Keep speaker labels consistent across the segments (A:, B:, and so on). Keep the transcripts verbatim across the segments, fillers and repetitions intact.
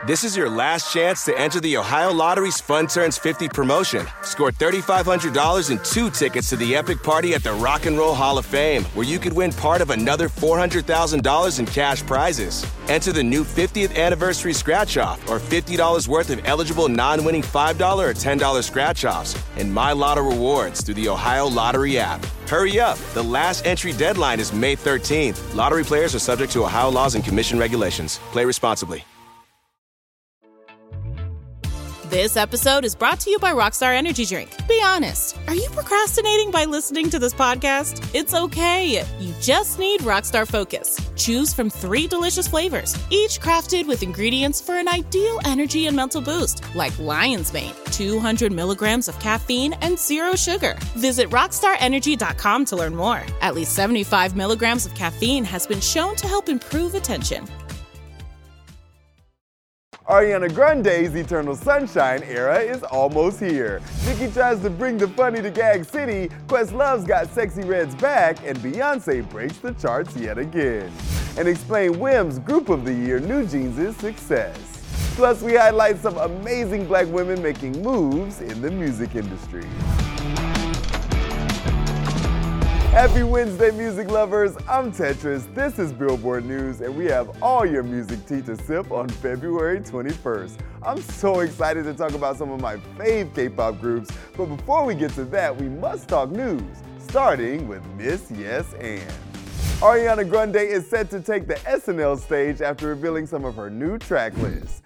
A: This is your last chance to enter the Ohio Lottery's Fun Turns fifty promotion. Score three thousand five hundred dollars and two tickets to the epic party at the Rock and Roll Hall of Fame, where you could win part of another four hundred thousand dollars in cash prizes. Enter the new fiftieth anniversary scratch-off or fifty dollars worth of eligible non-winning five dollars or ten dollars scratch-offs and My Lotto rewards through the Ohio Lottery app. Hurry up. The last entry deadline is May thirteenth. Lottery players are subject to Ohio laws and commission regulations. Play responsibly.
B: This episode is brought to you by Rockstar Energy Drink. Be honest, are you procrastinating by listening to this podcast? It's okay. You just need Rockstar Focus. Choose from three delicious flavors, each crafted with ingredients for an ideal energy and mental boost, like Lion's Mane, two hundred milligrams of caffeine and zero sugar. Visit rockstar energy dot com to learn more. At least seventy-five milligrams of caffeine has been shown to help improve attention.
C: Ariana Grande's Eternal Sunshine era is almost here. Nicki tries to bring the funny to Gag City, Questlove's got Sexy Red's back, and Beyonce breaks the charts yet again. And explain Whim's Group of the Year New Jeans' success. Plus, we highlight some amazing black women making moves in the music industry. Happy Wednesday, music lovers. I'm Tetris. This is Billboard News, and we have all your music tea to sip on February twenty-first. I'm so excited to talk about some of my fave K-pop groups, but before we get to that, we must talk news, starting with Miss Yes and. Ariana Grande is set to take the S N L stage after revealing some of her new track list.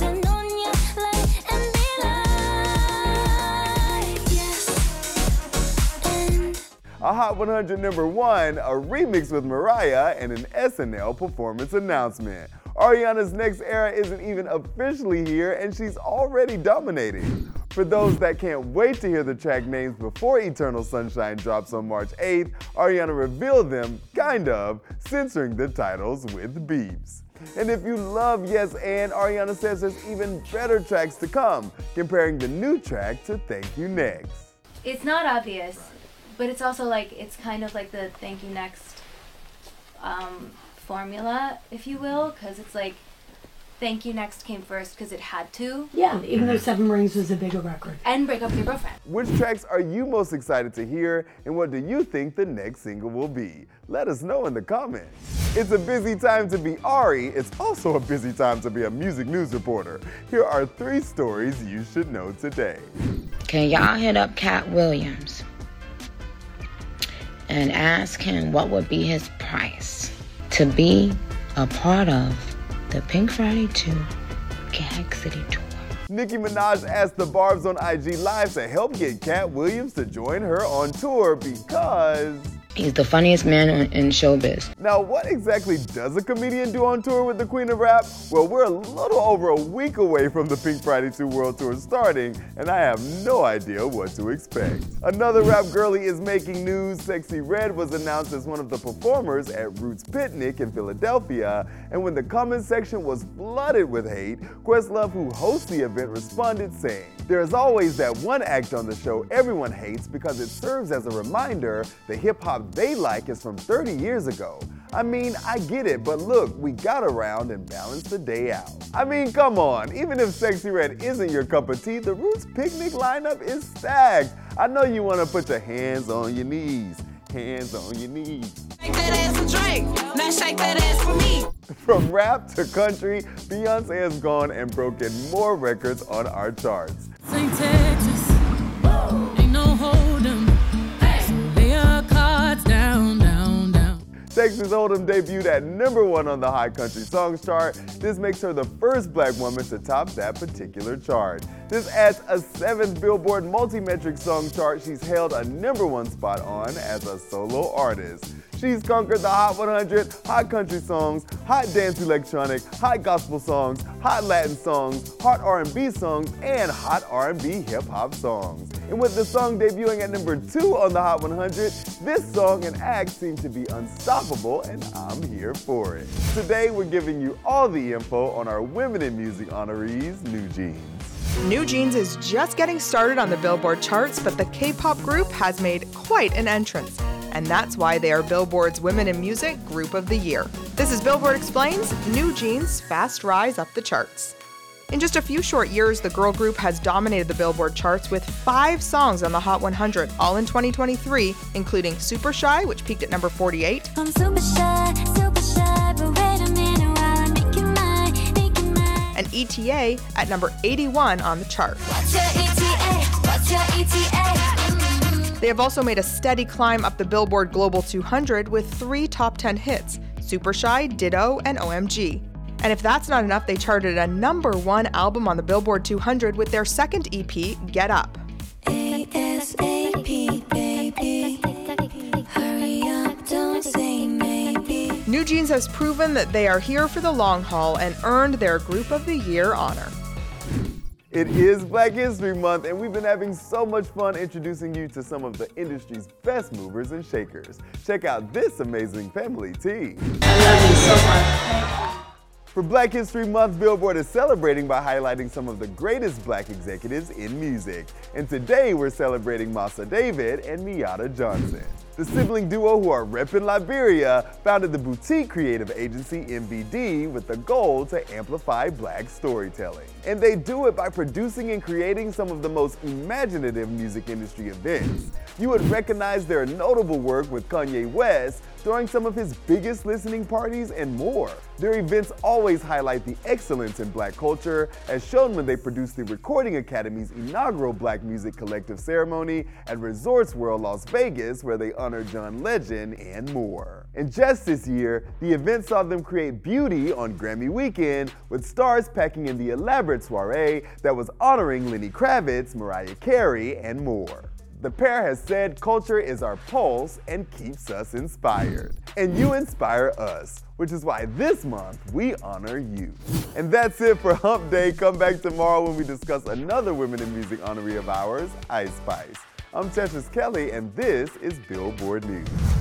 C: A Hot one hundred number one, a remix with Mariah, and an S N L performance announcement. Ariana's next era isn't even officially here, and she's already dominating. For those that can't wait to hear the track names before Eternal Sunshine drops on March eighth, Ariana revealed them, kind of, censoring the titles with beeps. And if you love Yes and, Ariana says there's even better tracks to come, comparing the new track to Thank You Next.
D: It's not obvious. But it's also like, it's kind of like the Thank You Next um, formula, if you will, because it's like, Thank You Next came first because it had to.
E: Yeah, even though Seven Rings was a bigger record.
D: And Break Up With Your Girlfriend.
C: Which tracks are you most excited to hear, and what do you think the next single will be? Let us know in the comments. It's a busy time to be Ari. It's also a busy time to be a music news reporter. Here are three stories you should know today.
F: Can y'all hit up Cat Williams and ask him what would be his price to be a part of the Pink Friday two Gag City tour?
C: Nicki Minaj asked the Barbs on I G Live to help get Cat Williams to join her on tour because
F: he's the funniest man in showbiz.
C: Now, what exactly does a comedian do on tour with the Queen of Rap? Well, we're a little over a week away from the Pink Friday two World Tour starting, and I have no idea what to expect. Another rap girlie is making news. Sexy Red was announced as one of the performers at Roots Picnic in Philadelphia, and when the comment section was flooded with hate, Questlove, who hosts the event, responded saying, "There is always that one act on the show everyone hates because it serves as a reminder the hip-hop they like is from thirty years ago. I mean, I get it, but look, we got around and balanced the day out." I mean, come on, even if Sexy Red isn't your cup of tea, the Roots Picnic lineup is stacked. I know you want to put your hands on your knees. Hands on your knees.
G: Shake that ass and drink. Now shake that ass for me.
C: From rap to country, Beyonce has gone and broken more records on our charts.
H: Saint Texas, ain't no hold'em. So lay your cards down, down, down.
C: Texas Hold'em debuted at number one on the Hot Country Songs chart. This makes her the first black woman to top that particular chart. This adds a seventh Billboard multi-metric song chart she's held a number one spot on as a solo artist. She's conquered the Hot one hundred, Hot Country Songs, Hot Dance Electronic, Hot Gospel Songs, Hot Latin Songs, Hot R and B Songs, and Hot R and B Hip Hop Songs. And with the song debuting at number two on the Hot one hundred, this song and act seem to be unstoppable, and I'm here for it. Today, we're giving you all the info on our Women in Music honorees, New Jeans.
I: New Jeans is just getting started on the Billboard charts, but the K-pop group has made quite an entrance. And that's why they are Billboard's Women in Music Group of the Year. This is Billboard Explains, New Jeans' fast rise up the charts. In just a few short years, the girl group has dominated the Billboard charts with five songs on the Hot one hundred, all in twenty twenty-three, including Super Shy, which peaked at number forty-eight,
J: I'm super shy, super shy, but wait a minute while I make you mine, make you mine.
I: and E T A at number eighty-one on the chart.
J: What's your E T A? What's your E T A?
I: They have also made a steady climb up the Billboard Global two hundred with three top ten hits, Super Shy, Ditto, and O M G. And if that's not enough, they charted a number one album on the Billboard two hundred with their second E P, Get Up.
J: A S A P, baby. Hurry up, don't say maybe.
I: New Jeans has proven that they are here for the long haul and earned their Group of the Year honor.
C: It is Black History Month, and we've been having so much fun introducing you to some of the industry's best movers and shakers. Check out this amazing family tea.
K: I love you so much.
C: For Black History Month, Billboard is celebrating by highlighting some of the greatest black executives in music. And today we're celebrating Massa David and Miata Johnson. The sibling duo, who are repping Liberia, founded the boutique creative agency M B D with the goal to amplify black storytelling. And they do it by producing and creating some of the most imaginative music industry events. You would recognize their notable work with Kanye West, throwing some of his biggest listening parties and more. Their events always highlight the excellence in black culture, as shown when they produced the Recording Academy's inaugural Black Music Collective ceremony at Resorts World Las Vegas, where they honored John Legend and more. And just this year, the event saw them create beauty on Grammy weekend, with stars packing in the elaborate soiree that was honoring Lenny Kravitz, Mariah Carey, and more. The pair has said culture is our pulse and keeps us inspired. And you inspire us, which is why this month we honor you. And that's it for Hump Day. Come back tomorrow when we discuss another Women in Music honoree of ours, Ice Spice. I'm Tetris Kelly, and this is Billboard News.